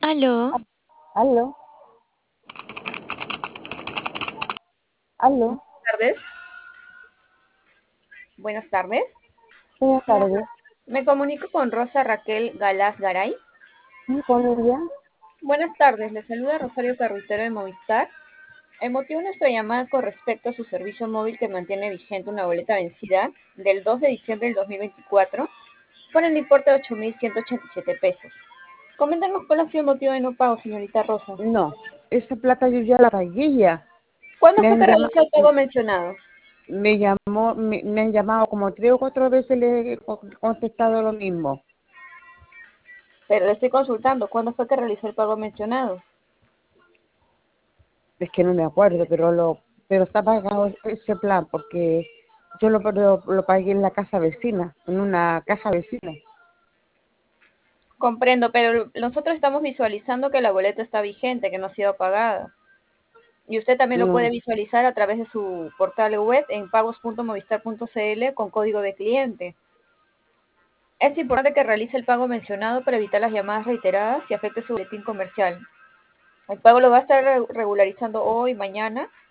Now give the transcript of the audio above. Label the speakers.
Speaker 1: Aló,
Speaker 2: Aló, aló,
Speaker 3: Tardes. Buenas tardes.
Speaker 2: buenas tardes.
Speaker 3: Me comunico con Rosa Raquel Galás Garay.
Speaker 2: ¿Sí, con ella?
Speaker 3: Buenas tardes, le saluda Rosario Carruitero de Movistar. El motivo de nuestra llamada con respecto a su servicio móvil que mantiene vigente una boleta vencida del 2 de diciembre del 2024 por el importe de 8.187 pesos. Coméntanos cuál ha sido el motivo de no pago, señorita Rosa.
Speaker 2: No, esa plata yo ya la pagué ya.
Speaker 3: ¿Cuándo
Speaker 2: Me
Speaker 3: fue
Speaker 2: han
Speaker 3: que
Speaker 2: llamado,
Speaker 3: realizó el pago mencionado?
Speaker 2: me han llamado como 3 o 4 veces, le he contestado lo mismo.
Speaker 3: Pero le estoy consultando, ¿cuándo fue que realizó el pago mencionado?
Speaker 2: Es que no me acuerdo, pero está pagado ese plan porque yo lo pagué en la casa vecina, en una casa vecina.
Speaker 3: Comprendo, pero nosotros estamos visualizando que la boleta está vigente, que no ha sido pagada. Y usted también lo puede
Speaker 2: No,
Speaker 3: visualizar a través de su portal web en pagos.movistar.cl con código de cliente. Es importante que realice el pago mencionado para evitar las llamadas reiteradas y afecte su boletín comercial. El pago lo va a estar regularizando hoy, mañana,